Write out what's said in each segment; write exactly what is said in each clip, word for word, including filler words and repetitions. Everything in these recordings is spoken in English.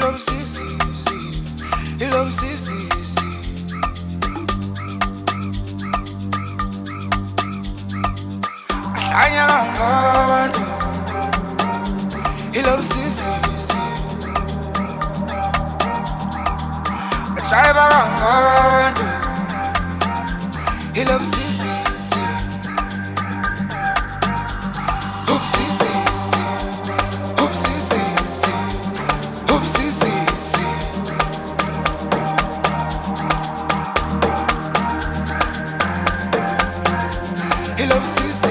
love Sisi, he love Sisi. Anya bantu, he love Sisi. Try bantu, he love Sisi. Hoop Sisi, hoop Sisi, hoop Sisi. He loves Sisi.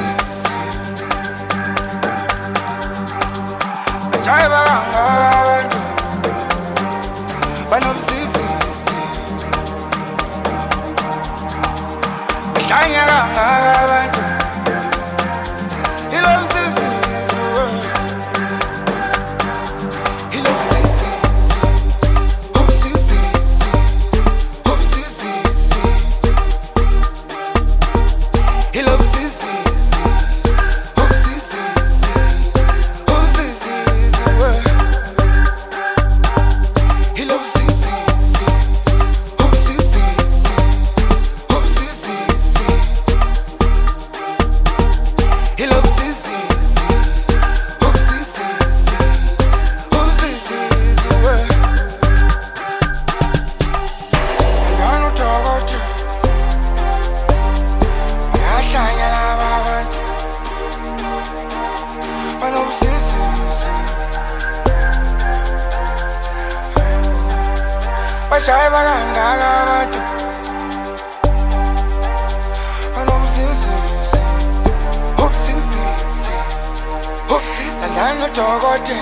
Try bantu, but love Sisi. Anya bantu, he loves Sisi. He loves Sisi. Hoop Sisi, hoop Sisi. He loves Sisi. Hoop Sisi, hoop Sisi. He loves Sisi. Hoop Sisi, hoop Sisi. He loves Sisi. Hoop Sisi, hoop Sisi. Ngano tokote, yahlanya laba bantu, baloves Sisi. Bashaya kangaka abantu, baloves Sisi. Hoop Sisi, hoop Sisi. Ngano tokote,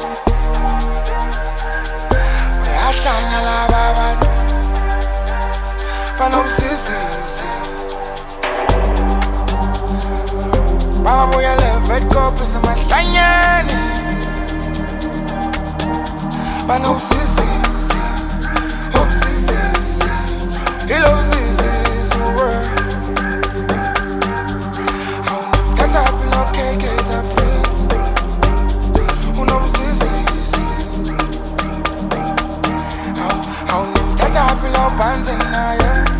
yahlanya laba bantu, baloves Sisi. Baba boy, I love red cup, it's my shiny. But no Sisi, hope Sisi, he loves Sisi. Tata below K K the prince, who knows Sisi? How Tata below bands in Naya.